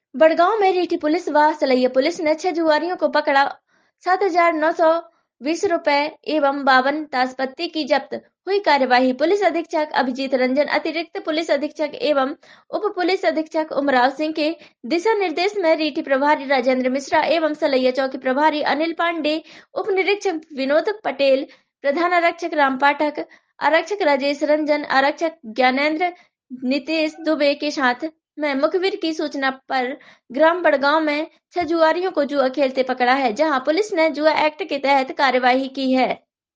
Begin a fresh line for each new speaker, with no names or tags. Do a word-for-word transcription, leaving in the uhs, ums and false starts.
बड़गांव में रीठी पुलिस व सलैया पुलिस ने छह जुआरियों को पकड़ा। सात हजार नौ सौ बीस रुपए एवं बावन ताशपत्ती की जब्त हुई कार्यवाही। पुलिस अधीक्षक अभिजीत रंजन, अतिरिक्त पुलिस अधीक्षक एवं उप पुलिस अधीक्षक उमराव सिंह के दिशा निर्देश में रीठी प्रभारी राजेंद्र मिश्रा एवं सलैया चौकी प्रभारी अनिल पांडे, उप निरीक्षक विनोद पटेल, प्रधान आरक्षक राम पाठक, आरक्षक राजेश रंजन, आरक्षक ज्ञानेंद्र नितेश दुबे के साथ में मुखबिर की सूचना पर ग्राम बड़गांव में छह जुआरियों को जुआ खेलते पकड़ा है, जहां पुलिस ने जुआ एक्ट के तहत कार्यवाही की है।